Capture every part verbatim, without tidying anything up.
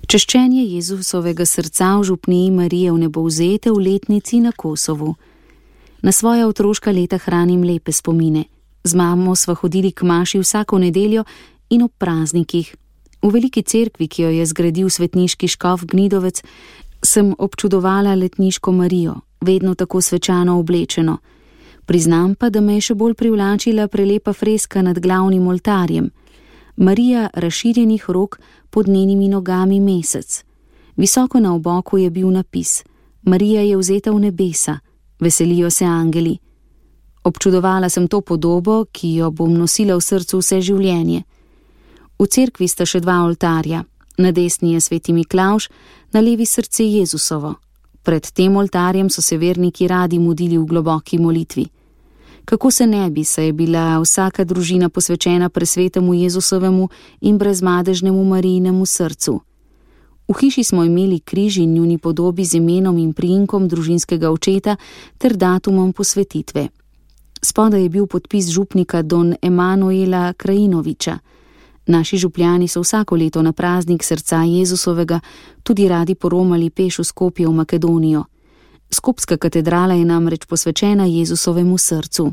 Češčenje Jezusovega srca v župniji Marije Vnebovzete v letnici na Kosovu. Na svoja otroška leta hranim lepe spomine. Z mamo sva hodili k maši vsako nedeljo in ob praznikih. V veliki cerkvi, ki jo je zgradil svetniški škof Gnidovec, sem občudovala letniško Marijo, vedno tako svečano oblečeno. Priznam pa, da me je še bolj privlačila prelepa freska nad glavnim oltarjem. Marija razširjenih rok, pod njenimi nogami mesec. Visoko na oboku je bil napis: Marija je vzeta v nebesa, veselijo se angeli. Občudovala sem to podobo, ki jo bom nosila v srcu vse življenje. V cerkvi sta še dva oltarja, na desni je sveti Miklavž, na levi srce Jezusovo. Pred tem oltarjem so se verniki radi mudili v globoki molitvi. Kako se ne bi, saj je bila vsaka družina posvečena presvetemu Jezusovemu in brezmadežnemu Marijinemu srcu. V hiši smo imeli križ in njuni podobi z imenom in priimkom družinskega očeta ter datumom posvetitve. Spodaj je bil podpis župnika don Emanuela Krajinoviča. Naši župljani so vsako leto na praznik srca Jezusovega tudi radi poromali peš v Skopje v Makedonijo. Skopska katedrala je namreč posvečena Jezusovemu srcu.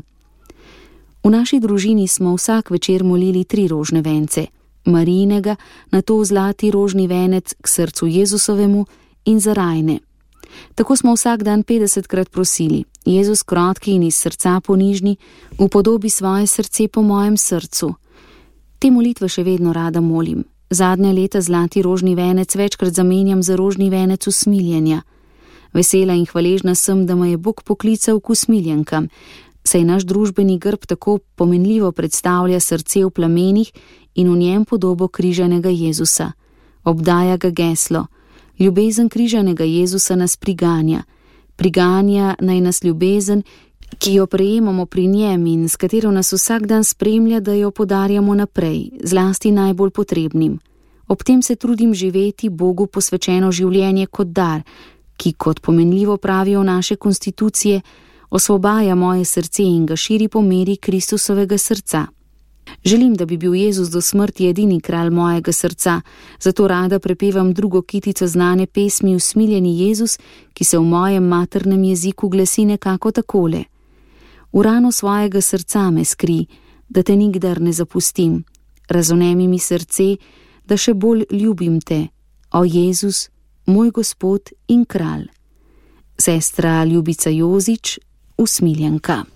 V naši družini smo vsak večer molili tri rožne vence, Marijinega, nato zlati rožni venec k srcu Jezusovemu in za rajne. Tako smo vsak dan petdesetkrat prosili: Jezus krotki in iz srca ponižni, upodobi svoje srce po mojem srcu. Te molitve še vedno rada molim. Zadnja leta zlati rožni venec večkrat zamenjam za rožni venec usmiljenja. Vesela in hvaležna sem, da me je Bog poklical k usmiljenkam, saj naš družbeni grb tako pomenljivo predstavlja srce v plamenih in v njem podobo križanega Jezusa. Obdaja ga geslo: ljubezen križanega Jezusa nas priganja. Priganja naj nas ljubezen, ki jo prejemamo pri njem in s katero nas vsak dan spremlja, da jo podarjamo naprej, zlasti najbolj potrebnim. Ob tem se trudim živeti Bogu posvečeno življenje kot dar, ki, kot pomenljivo pravijo naše konstitucije, osvobaja moje srce in ga širi po meri Kristusovega srca. Želim, da bi bil Jezus do smrti edini kralj mojega srca, zato rada prepevam drugo kitico znane pesmi Usmiljeni Jezus, ki se v mojem maternem jeziku glasi nekako takole: V rano svojega srca me skri, da te nikdar ne zapustim. Razonemi mi srce, da še bolj ljubim te, o Jezus, moj Gospod in kralj. Sestra Ljubica Jozič, usmiljenka.